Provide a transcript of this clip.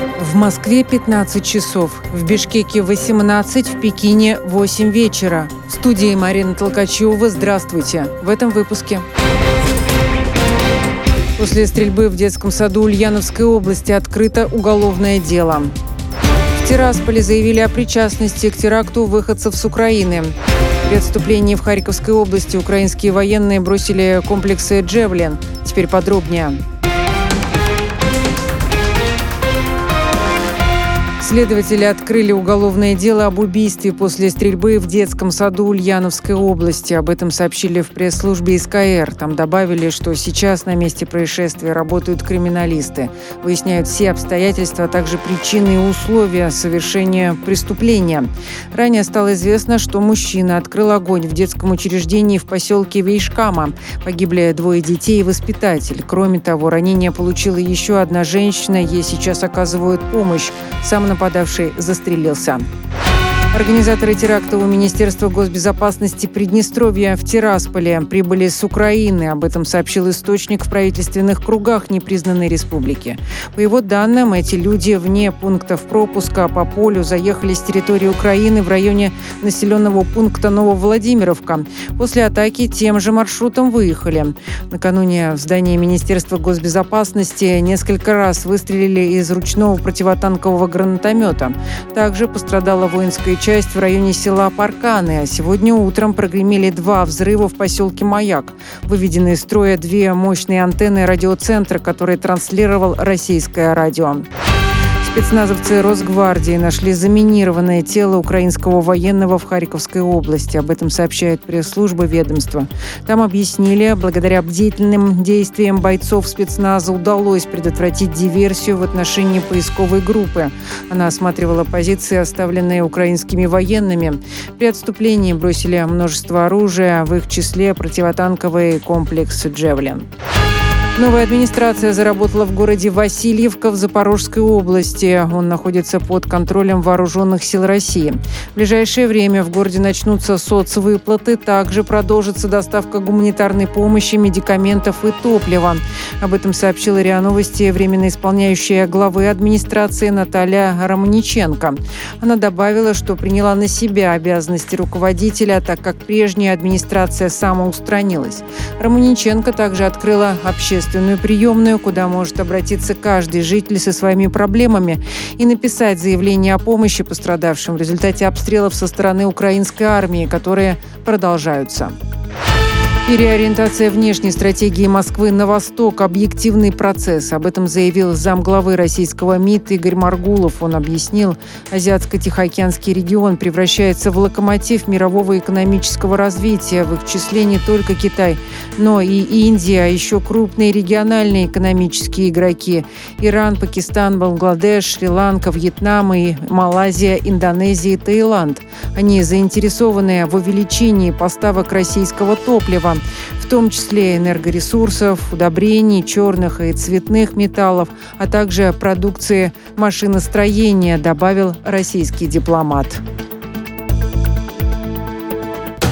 В Москве 15 часов, в Бишкеке 18, в Пекине 8 вечера. В студии Марина Толкачева. Здравствуйте. В этом выпуске. После стрельбы в детском саду Ульяновской области открыто уголовное дело. В Тирасполе заявили о причастности к теракту выходцев с Украины. При отступлении в Харьковской области украинские военные бросили комплексы «Джевелин». Теперь подробнее. Следователи открыли уголовное дело об убийстве после стрельбы в детском саду Ульяновской области. Об этом сообщили в пресс-службе СКР. Там добавили, что сейчас на месте происшествия работают криминалисты. Выясняют все обстоятельства, а также причины и условия совершения преступления. Ранее стало известно, что мужчина открыл огонь в детском учреждении в поселке Вейшкама. Погибли 2 детей и воспитатель. Кроме того, ранение получила еще одна женщина. Ей сейчас оказывают помощь. Сам нападавший застрелился. Организаторы теракта у Министерства госбезопасности Приднестровья в Тирасполе прибыли с Украины. Об этом сообщил источник в правительственных кругах непризнанной республики. По его данным, эти люди вне пунктов пропуска по полю заехали с территории Украины в районе населенного пункта Нововладимировка. После атаки тем же маршрутом выехали. Накануне в здании Министерства госбезопасности несколько раз выстрелили из ручного противотанкового гранатомета. Также пострадала воинская часть в районе села Парканы, а сегодня утром прогремели 2 взрыва в поселке Маяк. Выведены из строя 2 мощные антенны радиоцентра, которые транслировал российское радио. Спецназовцы Росгвардии нашли заминированное тело украинского военного в Харьковской области. Об этом сообщает пресс-служба ведомства. Там объяснили, благодаря бдительным действиям бойцов спецназа удалось предотвратить диверсию в отношении поисковой группы. Она осматривала позиции, оставленные украинскими военными. При отступлении бросили множество оружия, в их числе противотанковый комплекс «Джевелин». Новая администрация заработала в городе Васильевка в Запорожской области. Он находится под контролем Вооруженных сил России. В ближайшее время в городе начнутся соцвыплаты. Также продолжится доставка гуманитарной помощи, медикаментов и топлива. Об этом сообщила РИА Новости временно исполняющая главы администрации Наталья Романиченко. Она добавила, что приняла на себя обязанности руководителя, так как прежняя администрация самоустранилась. Романиченко также открыла общественную приемную, куда может обратиться каждый житель со своими проблемами и написать заявление о помощи пострадавшим в результате обстрелов со стороны украинской армии, которые продолжаются. Переориентация внешней стратегии Москвы на восток – объективный процесс. Об этом заявил замглавы российского МИД Игорь Маргулов. Он объяснил, Азиатско-Тихоокеанский регион превращается в локомотив мирового экономического развития. В их числе не только Китай, но и Индия, а еще крупные региональные экономические игроки – Иран, Пакистан, Бангладеш, Шри-Ланка, Вьетнам и Малайзия, Индонезия и Таиланд. Они заинтересованы в увеличении поставок российского топлива, в том числе энергоресурсов, удобрений, черных и цветных металлов, а также продукции машиностроения, добавил российский дипломат.